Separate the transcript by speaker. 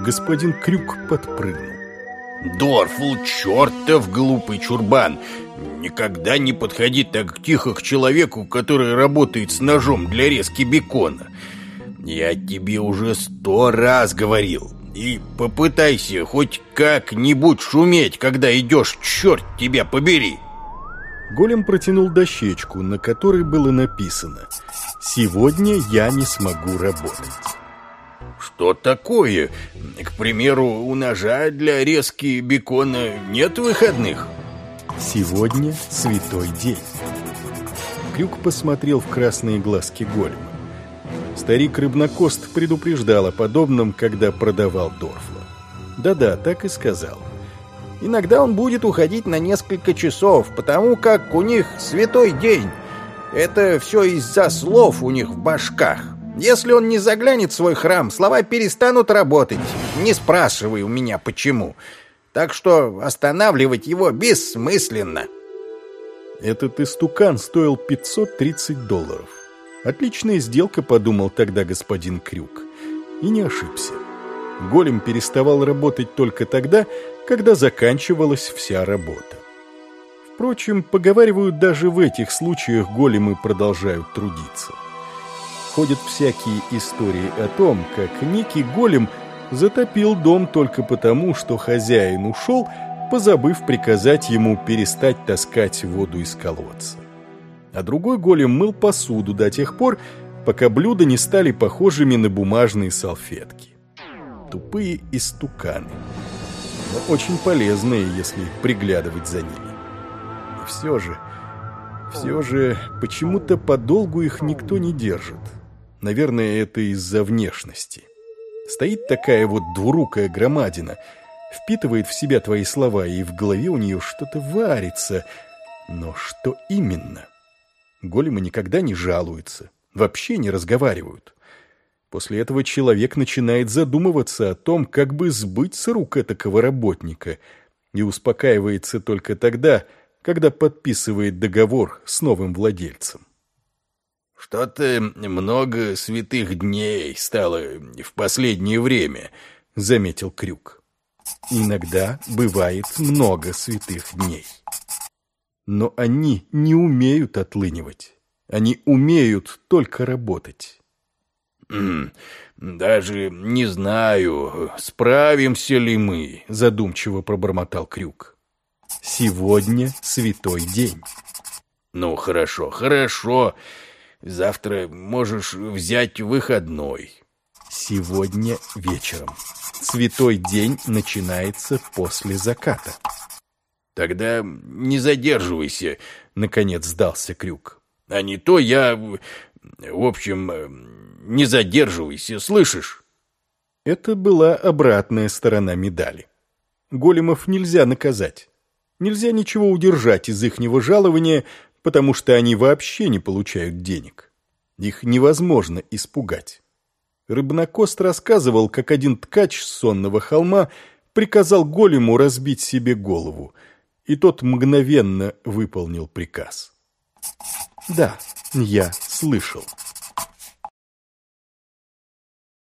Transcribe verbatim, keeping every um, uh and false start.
Speaker 1: господин Крюк подпрыгнул.
Speaker 2: Дорфл, чертов глупый чурбан! Никогда не подходи так тихо к человеку, который работает с ножом для резки бекона. Я тебе уже сто раз говорил. И попытайся хоть как-нибудь шуметь, когда идешь, черт тебя побери.
Speaker 1: Голем протянул дощечку, на которой было написано: «Сегодня я не смогу работать».
Speaker 2: Что такое? К примеру, у ножа для резки бекона нет выходных?
Speaker 1: Сегодня святой день. Крюк посмотрел в красные глазки голема. Старик Рыбнокост предупреждал о подобном, когда продавал Дорфла. Да-да, так и сказал.
Speaker 3: Иногда он будет уходить на несколько часов, потому как у них святой день. Это все из-за слов у них в башках. Если он не заглянет в свой храм, слова перестанут работать. Не спрашивай у меня, почему. Так что останавливать его бессмысленно.
Speaker 1: Этот истукан стоил пятьсот тридцать долларов. Отличная сделка, подумал тогда господин Крюк. И не ошибся. Голем переставал работать только тогда, когда заканчивалась вся работа. Впрочем, поговаривают, даже в этих случаях големы продолжают трудиться. Ходят всякие истории о том, как некий голем затопил дом только потому, что хозяин ушел, позабыв приказать ему перестать таскать воду из колодца. А другой голем мыл посуду до тех пор, пока блюда не стали похожими на бумажные салфетки. Тупые истуканы, но очень полезные, если приглядывать за ними. И все же, все же, почему-то подолгу их никто не держит. Наверное, это из-за внешности. Стоит такая вот двурукая громадина, впитывает в себя твои слова, и в голове у нее что-то варится. Но что именно? Големы никогда не жалуются, вообще не разговаривают. После этого человек начинает задумываться о том, как бы сбыть с рук этакого работника, и успокаивается только тогда, когда подписывает договор с новым владельцем.
Speaker 2: «Что-то много святых дней стало в последнее время», — заметил Крюк.
Speaker 1: «Иногда бывает много святых дней. Но они не умеют отлынивать. Они умеют только работать».
Speaker 2: «Даже не знаю, справимся ли мы», — задумчиво пробормотал Крюк.
Speaker 1: «Сегодня святой день».
Speaker 2: «Ну, хорошо, хорошо. Завтра можешь взять выходной».
Speaker 1: «Сегодня вечером. Святой день начинается после заката».
Speaker 2: «Тогда не задерживайся», — наконец сдался Крюк. «А не то я... В общем, не задерживайся, слышишь?»
Speaker 1: Это была обратная сторона медали. Големов нельзя наказать. Нельзя ничего удержать из ихнего жалования, потому что они вообще не получают денег. Их невозможно испугать. Рыбнокост рассказывал, как один ткач с сонного холма приказал голему разбить себе голову, и тот мгновенно выполнил приказ. Да, я слышал.